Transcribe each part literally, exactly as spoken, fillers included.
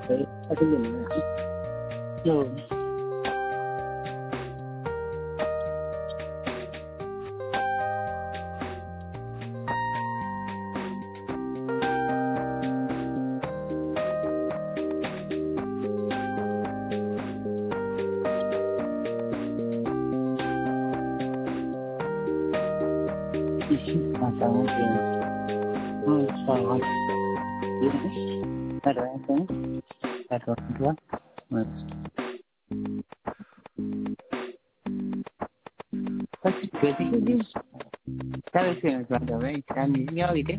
Euh, attendez-moi. Non. Ici, cent quarante et un. cent quarante et un. quatre-vingt-cinq. quatre-vingt-trois. Ouais. Ça, c'est ce que tu dis. Ça veut dire que tu as une minorité.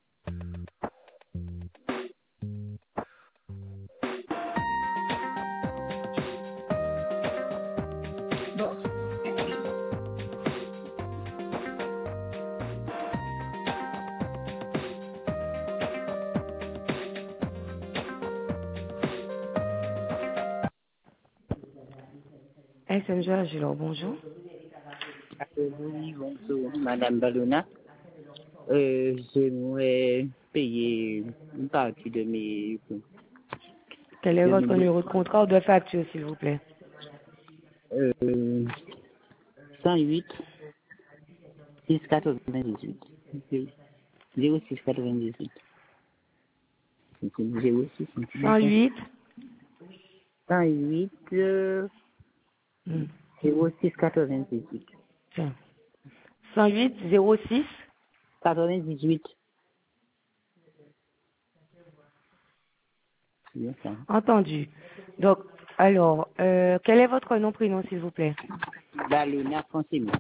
S M G Agilor, bonjour. Oui, bonjour, Madame Ballona. Euh, j'aimerais payer une partie de mes, Quel est de votre mes, numéro de contrat ou de facture, s'il vous plaît? euh, cent huit, six quatre-vingt-dix-huit. zéro six quatre-vingt-dix-huit. zéro six, cent huit. cent huit, euh, Hmm. zéro six quatre-vingt-dix-huit. Tiens. cent huit zéro six. quatre-vingt-dix-huit. C'est bien ça. Entendu. Donc, alors, euh, quel est votre nom, prénom, s'il vous plaît? Ballona Francine.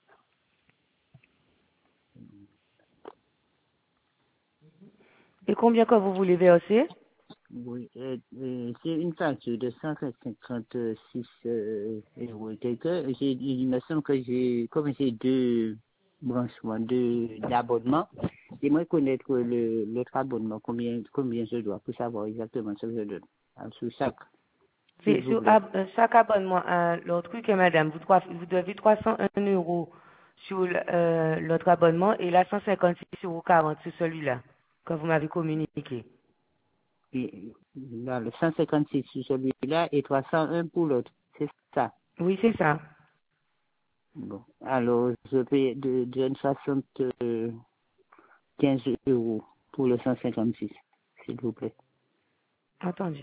Et combien que vous voulez verser? Oui, euh, euh, c'est une facture de cent cinquante-six euh, euros. et quelques. J'ai- Il me semble que j'ai commencé deux branchements de- d'abonnement. J'aimerais connaître le, l'autre abonnement, combien, combien je dois, pour savoir exactement ce que je donne. Alors, sur chaque, s'il C'est vous sur plaît. ab- euh, chaque abonnement à l'autre truc, madame, vous, trois- vous devez trois cent un euros sur l- euh, l'autre abonnement et là cent cinquante-six euros quarante sur celui-là que vous m'avez communiqué. Et, là, le cent cinquante-six sur celui-là et trois cent un pour l'autre. C'est ça. Oui, c'est ça. Bon. Alors, je paye de, de soixante-quinze euros pour le cent cinquante-six, s'il vous plaît. Entendu.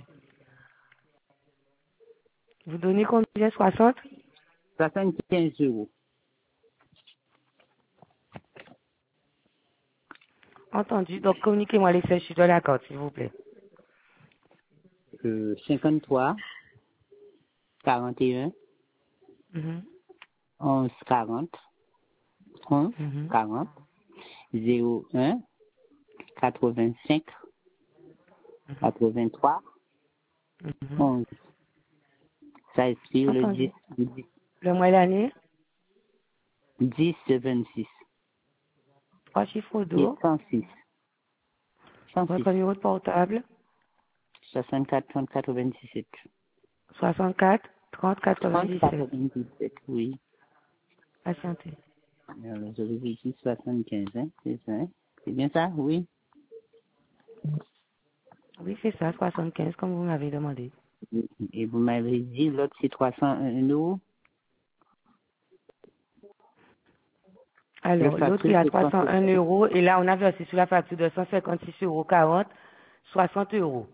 Vous donnez combien? soixante? soixante-quinze euros. Entendu. Donc, communiquez-moi les fiches de la carte, s'il vous plaît. Euh, cinquante-trois, quarante et un, Mhm. onze, quarante, onze, Mhm. quarante, zéro un, quatre-vingt-cinq, Mhm. quatre-vingt-trois, Mhm. onze. Ça expire le Entendu. dix, dix, Le mois et l'année? dix vingt-six. Trois chiffres Et d'eau. cent six. cent six. Votre numéro de portable? soixante-quatre, trente, quatre-vingt-dix-sept. soixante-quatre trente trente, quatre-vingt-dix-sept. quatre-vingt-dix-sept, oui. Patientez. Alors, je vérifie soixante-quinze, hein, c'est ça, hein? C'est bien ça, oui. Oui, c'est ça, soixante-quinze, comme vous m'avez demandé. Et vous m'avez dit, l'autre, c'est trois cent un euros. Le Alors, l'autre facture, est à c'est trois trois cent un euros et là, on a versé sur la facture de cent cinquante-six euros quarante, soixante euros.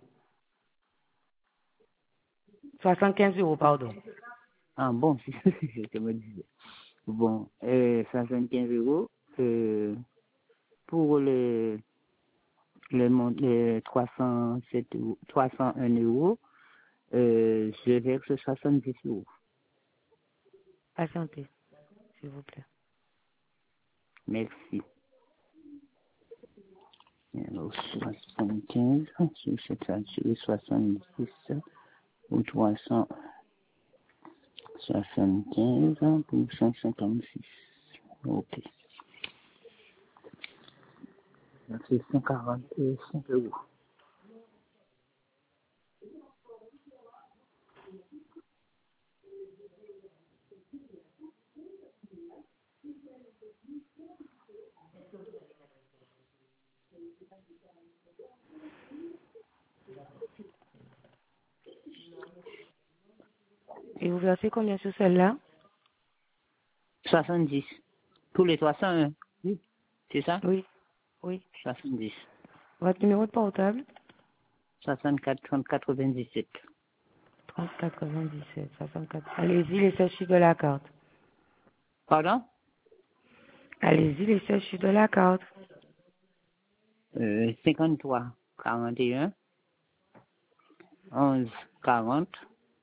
soixante-quinze euros, pardon. Ah bon, c'est ce que je me disais. Bon, euh, soixante-quinze euros. Euh, pour le, le, mon- le trois cent sept euros, trois cent un euros, euh, je verse soixante-dix euros. Patientez, s'il vous plaît. Merci. Alors, soixante-quinze, sur cette facture, soixante-dix ou trois cent soixante-quinze pour cent cinquante-six. Ok. Donc, c'est cent quarante-cinq euros. Et vous versez combien sur celle-là? soixante-dix. Tous les trois cent un. Oui. C'est ça? Oui. Oui. soixante-dix. Votre numéro de portable? soixante-quatre trente quatre-vingt-dix-sept. trente quatre-vingt-dix-sept, soixante-quatre. Allez-y, les seize chiffres de la carte. Pardon? Allez-y, les seize chiffres de la carte. Euh, cinquante-trois quarante et un onze quarante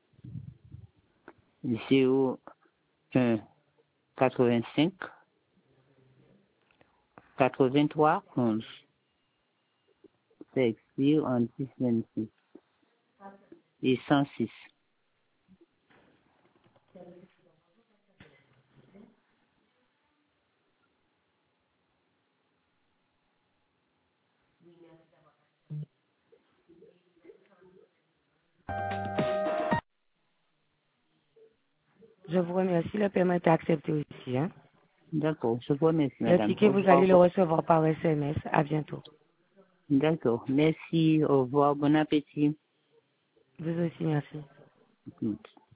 zéro un quatre-vingt-cinq quatre-vingt-trois onze. C'est expire en dix vingt-six et cent six. Je vous remercie. Le paiement est accepté aussi. Hein? D'accord, je vous remercie, Le madame. ticket, Au vous revoir. allez le recevoir par S M S. À bientôt. D'accord, merci, au revoir, bon appétit. Vous aussi, merci. Merci.